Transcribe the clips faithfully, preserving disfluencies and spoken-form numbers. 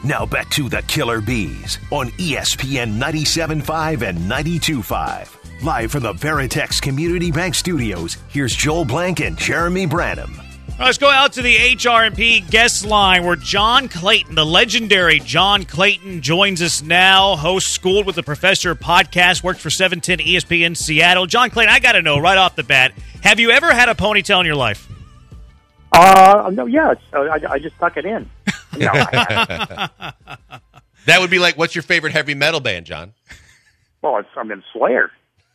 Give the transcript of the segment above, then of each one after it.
Now back to the Killer Bees on E S P N ninety-seven point five and ninety-two point five. Live from the Veritex Community Bank Studios, here's Joel Blank and Jeremy Branham. Let's go out to the H R and P guest line where John Clayton, the legendary John Clayton, joins us now. Host Schooled with the Professor podcast, works for seven ten E S P N Seattle. John Clayton, I got to know right off the bat, have you ever had a ponytail in your life? Uh, no, yes. I, I just tuck it in. No, I, that would be like, what's your favorite heavy metal band, John? Well, it's, I'm in Slayer.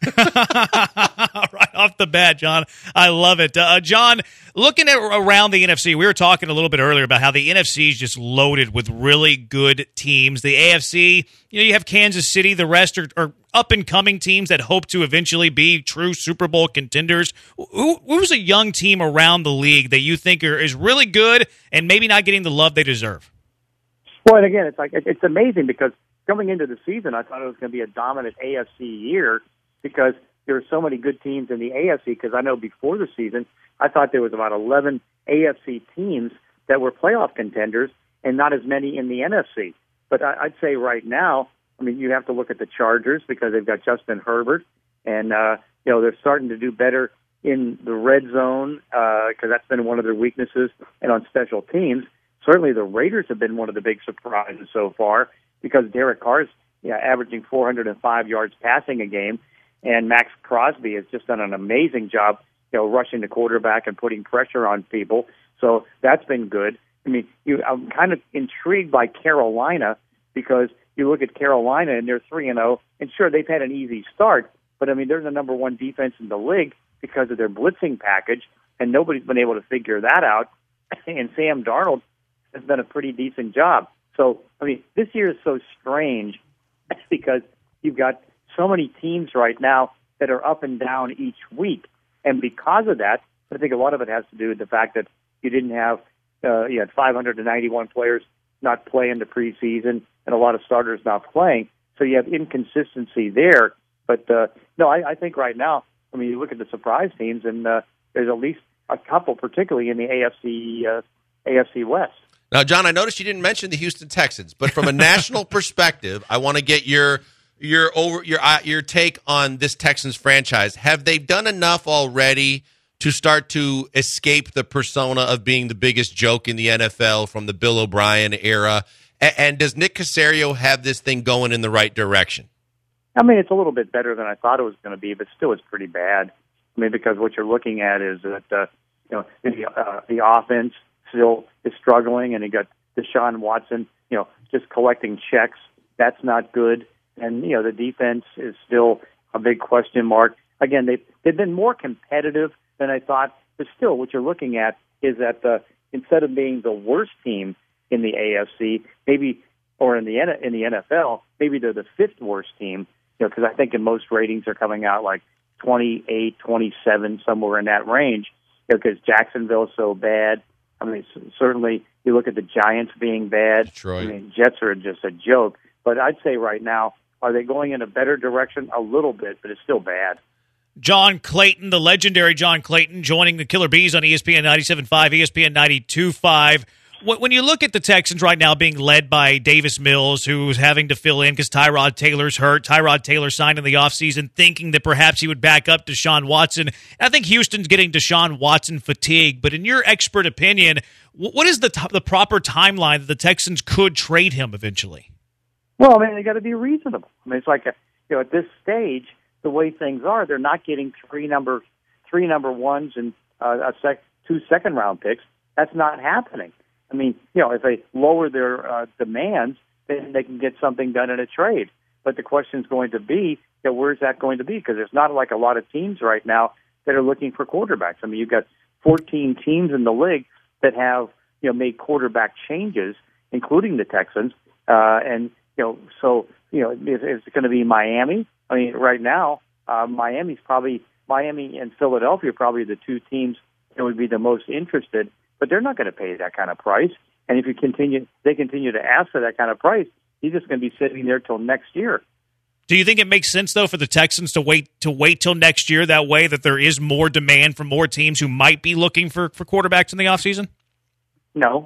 Right off the bat, John. I love it. Uh, John, looking at around the N F C, we were talking a little bit earlier about how the N F C is just loaded with really good teams. The A F C, you know, you have Kansas City. The rest are, are up-and-coming teams that hope to eventually be true Super Bowl contenders. Who, who's a young team around the league that you think are, is really good and maybe not getting the love they deserve? Well, and again, it's like it's amazing because coming into the season, I thought it was going to be a dominant A F C year, because there are so many good teams in the A F C, because I know before the season, I thought there was about eleven A F C teams that were playoff contenders and not as many in the N F C. But I, I'd say right now, I mean, you have to look at the Chargers because they've got Justin Herbert, and, uh, you know, they're starting to do better in the red zone because uh, that's been one of their weaknesses, and on special teams. Certainly the Raiders have been one of the big surprises so far because Derek Carr's you know, averaging four hundred five yards passing a game, and Max Crosby has just done an amazing job, you know, rushing the quarterback and putting pressure on people. So that's been good. I mean, you, I'm kind of intrigued by Carolina because you look at Carolina and they're three and zero, and sure they've had an easy start, but I mean they're the number one defense in the league because of their blitzing package, and nobody's been able to figure that out. And Sam Darnold has done a pretty decent job. So I mean, this year is so strange because you've got so many teams right now that are up and down each week. And because of that, I think a lot of it has to do with the fact that you didn't have, uh, you had five hundred ninety-one players not play in the preseason and a lot of starters not playing. So you have inconsistency there. But, uh, no, I, I think right now, I mean, you look at the surprise teams, and uh, there's at least a couple, particularly in the A F C, uh, A F C West. Now, John, I noticed you didn't mention the Houston Texans, but from a national perspective, I want to get your your over your uh, your take on this Texans franchise. Have they done enough already to start to escape the persona of being the biggest joke in the N F L from the Bill O'Brien era? A- and does Nick Caserio have this thing going in the right direction? I mean, it's a little bit better than I thought it was going to be, but still it's pretty bad. I mean, because what you're looking at is that, uh, you know, the, uh, the offense still is struggling, and you got Deshaun Watson, you know, just collecting checks. That's not good. And, you know, the defense is still a big question mark. Again, they've, they've been more competitive than I thought, but still what you're looking at is that uh, instead of being the worst team in the A F C, maybe, or in the in the N F L, maybe they're the fifth worst team, you know, because I think in most ratings are coming out like twenty-eight, twenty-seven, somewhere in that range, because you know, Jacksonville is so bad. I mean, certainly you look at the Giants being bad. Detroit. I mean, Jets are just a joke. But I'd say right now, are they going in a better direction? A little bit, but it's still bad. John Clayton, the legendary John Clayton, joining the Killer Bees on E S P N ninety-seven point five, E S P N ninety-two point five. When you look at the Texans right now being led by Davis Mills, who's having to fill in because Tyrod Taylor's hurt. Tyrod Taylor signed in the offseason thinking that perhaps he would back up Deshaun Watson. I think Houston's getting Deshaun Watson fatigue. But in your expert opinion, what is the, t- the proper timeline that the Texans could trade him eventually? Well, I mean, they got to be reasonable. I mean, it's like, a, you know, at this stage, the way things are, they're not getting three number three number ones and uh, a sec, two second-round picks. That's not happening. I mean, you know, if they lower their uh, demands, then they can get something done in a trade. But the question is going to be, you know, where's that going to be? Because there's not like a lot of teams right now that are looking for quarterbacks. I mean, you've got fourteen teams in the league that have, you know, made quarterback changes, including the Texans. Uh, and, you know, so, you know, is, is it going to be Miami? I mean, right now, uh, Miami's probably, Miami and Philadelphia are probably the two teams that would be the most interested. But they're not going to pay that kind of price. And if you continue, they continue to ask for that kind of price, he's just going to be sitting there till next year. Do you think it makes sense, though, for the Texans to wait to wait till next year? That way that there is more demand from more teams who might be looking for, for quarterbacks in the offseason? No.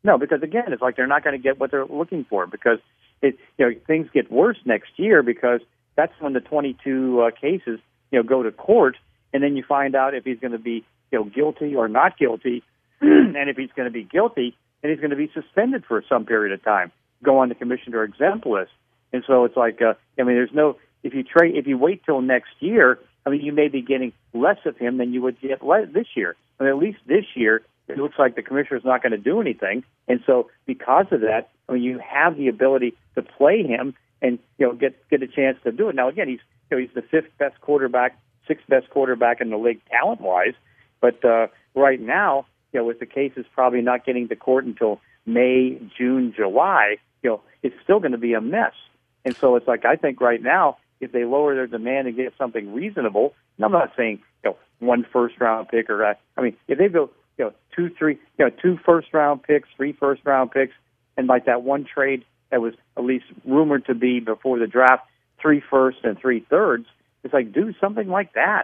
No, because again, it's like they're not going to get what they're looking for because it, you know, things get worse next year because that's when the twenty-two uh, cases, you know, go to court, and then you find out if he's going to be, you know, guilty or not guilty, and if he's going to be guilty, then he's going to be suspended for some period of time, go on the commissioner exempt list, and so it's like, uh, I mean, there's no if you trade if you wait till next year, I mean, you may be getting less of him than you would get le- this year. I mean, at least this year, it looks like the commissioner's not going to do anything. And so because of that, I mean, you have the ability to play him and, you know, get get a chance to do it. Now, again, he's you know, he's the fifth best quarterback, sixth best quarterback in the league talent-wise. But uh, right now, you know, with the cases probably not getting to court until May, June, July, you know, it's still going to be a mess. And so it's like I think right now, if they lower their demand and get something reasonable, and I'm not saying, you know, one first-round pick or, uh, I mean, if they go, you know, two, three, you know, two first-round picks, three first-round picks, and like that one trade that was at least rumored to be before the draft, three firsts and three thirds, it's like, do something like that.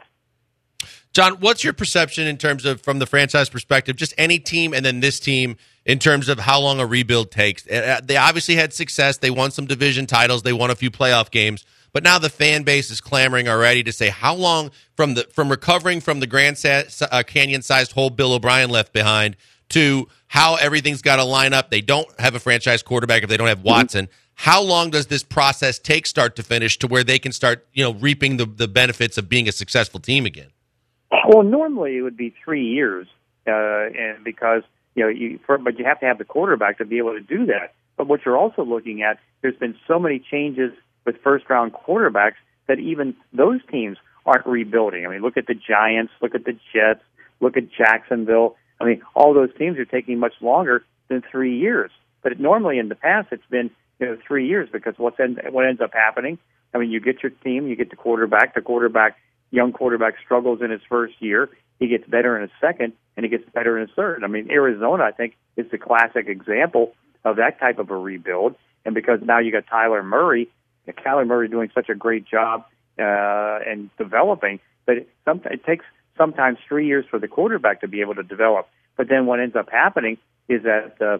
John, what's your perception in terms of, from the franchise perspective, just any team and then this team in terms of how long a rebuild takes? They obviously had success. They won some division titles. They won a few playoff games. But now the fan base is clamoring already to say how long from the from recovering from the Grand uh, Canyon-sized hole Bill O'Brien left behind to how everything's got to line up. They don't have a franchise quarterback if they don't have Watson. Mm-hmm. How long does this process take start to finish to where they can start, you know, reaping the, the benefits of being a successful team again? Well, normally it would be three years, uh, and because you know, you for, but you have to have the quarterback to be able to do that. But what you're also looking at, there's been so many changes with first-round quarterbacks that even those teams aren't rebuilding. I mean, look at the Giants, look at the Jets, look at Jacksonville. I mean, all those teams are taking much longer than three years. But it, normally in the past, it's been you know three years because what's end, what ends up happening, I mean, you get your team, you get the quarterback, the quarterback, young quarterback struggles in his first year, he gets better in his second, and he gets better in his third. I mean, Arizona, I think, is the classic example of that type of a rebuild. And because now you got Kyler Murray, Kyler Murray doing such a great job uh, and developing, but it, some, it takes sometimes three years for the quarterback to be able to develop. But then what ends up happening is that uh,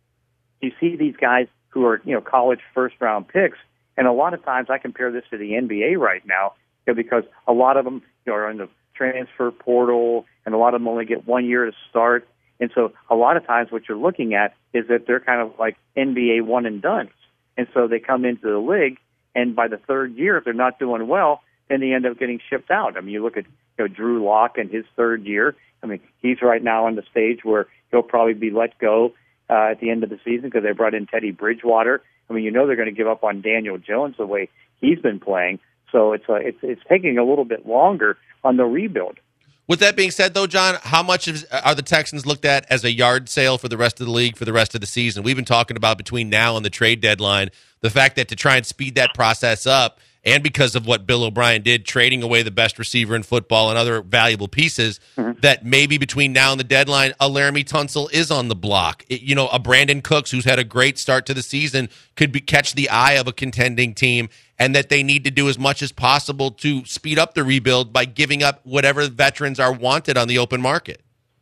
you see these guys who are, you know, college first-round picks, and a lot of times I compare this to the N B A right now, you know, because a lot of them you know, are in the transfer portal, and a lot of them only get one year to start. And so a lot of times what you're looking at is that they're kind of like N B A one-and-dones. And so they come into the league, and by the third year, if they're not doing well, then they end up getting shipped out. I mean, you look at you know, Drew Lock in his third year. I mean, he's right now on the stage where he'll probably be let go uh, at the end of the season because they brought in Teddy Bridgewater. I mean, you know they're going to give up on Daniel Jones the way he's been playing. So it's uh, it's it's taking a little bit longer on the rebuild. With that being said, though, John, how much is, are the Texans looked at as a yard sale for the rest of the league for the rest of the season? We've been talking about between now and the trade deadline, the fact that to try and speed that process up, and because of what Bill O'Brien did, trading away the best receiver in football and other valuable pieces, mm-hmm. that maybe between now and the deadline, a Laramie Tunsil is on the block. It, you know, a Brandon Cooks, who's had a great start to the season, could be, catch the eye of a contending team, and that they need to do as much as possible to speed up the rebuild by giving up whatever veterans are wanted on the open market.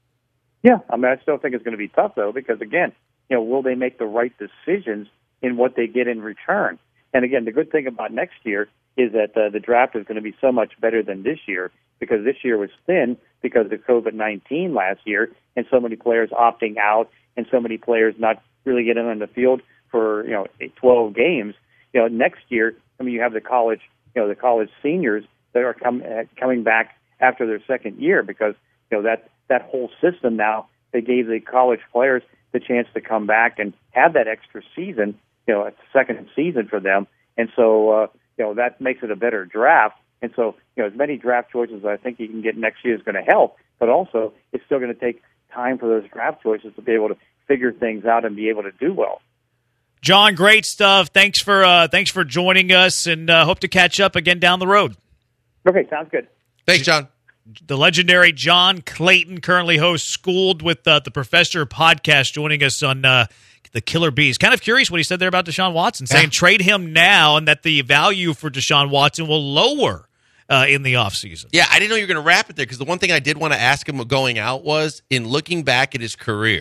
Yeah, I mean, I still think it's going to be tough, though, because, again, you know, will they make the right decisions in what they get in return? And, again, the good thing about next year is that uh, the draft is going to be so much better than this year because this year was thin because of COVID nineteen last year and so many players opting out and so many players not really getting on the field for, you know, twelve games. You know, next year, I mean, you have the college, you know, the college seniors that are com- uh, coming back after their second year because, you know, that, that whole system now, they gave the college players the chance to come back and have that extra season, you know, a second season for them. And so, uh, you know, that makes it a better draft. And so, you know, as many draft choices as I think you can get next year is going to help, but also it's still going to take time for those draft choices to be able to figure things out and be able to do well. John, great stuff. Thanks for uh, thanks for joining us, and uh, hope to catch up again down the road. Okay, sounds good. Thanks, John. The legendary John Clayton currently hosts Schooled with uh, the Professor podcast, joining us on uh, the Killer Bees. Kind of curious what he said there about Deshaun Watson, saying yeah. trade him now and that the value for Deshaun Watson will lower uh, in the offseason. Yeah, I didn't know you were going to wrap it there because the one thing I did want to ask him going out was, in looking back at his career,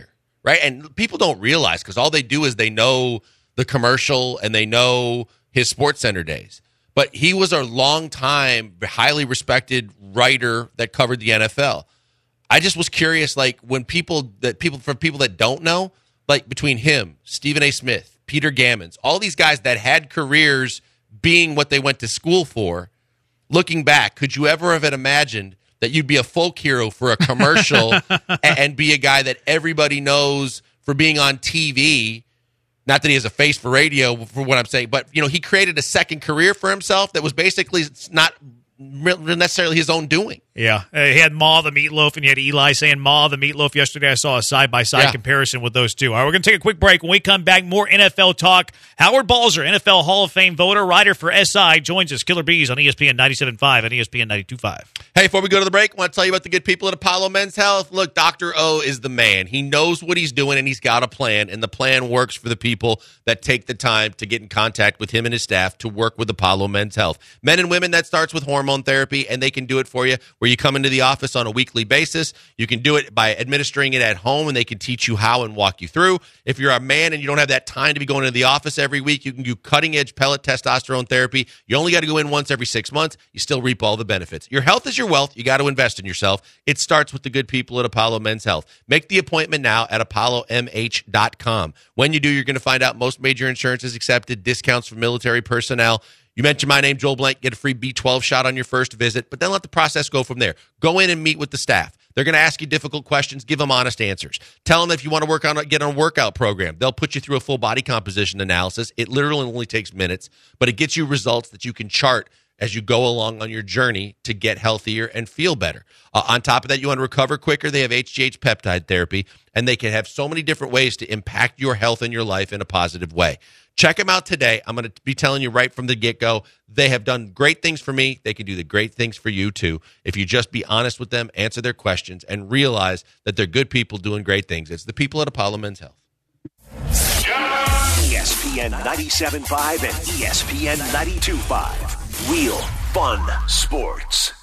right? And people don't realize because all they do is they know the commercial and they know his Sports Center days. But he was a long-time, highly respected writer that covered the N F L. I just was curious, like when people that people for people that don't know, like between him, Stephen A. Smith, Peter Gammons, all these guys that had careers being what they went to school for. Looking back, could you ever have imagined that you'd be a folk hero for a commercial and, and be a guy that everybody knows for being on T V? Not that he has a face for radio, for what I'm saying, but you know, he created a second career for himself that was basically not necessarily his own doing. Yeah, uh, he had Ma the Meatloaf, and you had Eli saying Ma the Meatloaf yesterday. I saw a side-by-side Yeah. comparison with those two. All right, we're going to take a quick break. When we come back, more N F L talk. Howard Balzer, N F L Hall of Fame voter, writer for S I, joins us. Killer Bees on E S P N ninety-seven point five and E S P N ninety-two point five. Hey, before we go to the break, I want to tell you about the good people at Apollo Men's Health. Look, Doctor O is the man. He knows what he's doing, and he's got a plan, and the plan works for the people that take the time to get in contact with him and his staff to work with Apollo Men's Health. Men and women, that starts with hormone therapy, and they can do it for you where you come into the office on a weekly basis. You can do it by administering it at home, and they can teach you how and walk you through. If you're a man and you don't have that time to be going to the office every week, you can do cutting-edge pellet testosterone therapy. You only got to go in once every six months. You still reap all the benefits. Your health is your wealth. You got to invest in yourself. It starts with the good people at Apollo Men's Health. Make the appointment now at apollo m h dot com. When you do, you're going to find out most major insurance is accepted, discounts for military personnel. You mention my name, Joel Blank, get a free B twelve shot on your first visit, but then let the process go from there. Go in and meet with the staff. They're going to ask you difficult questions. Give them honest answers. Tell them if you want to work on get on a workout program. They'll put you through a full body composition analysis. It literally only takes minutes, but it gets you results that you can chart as you go along on your journey to get healthier and feel better. Uh, on top of that, you want to recover quicker, they have H G H peptide therapy, and they can have so many different ways to impact your health and your life in a positive way. Check them out today. I'm going to be telling you right from the get-go, they have done great things for me. They can do the great things for you, too. If you just be honest with them, answer their questions, and realize that they're good people doing great things. It's the people at Apollo Men's Health. E S P N ninety-seven point five and E S P N ninety-two point five. Real fun sports.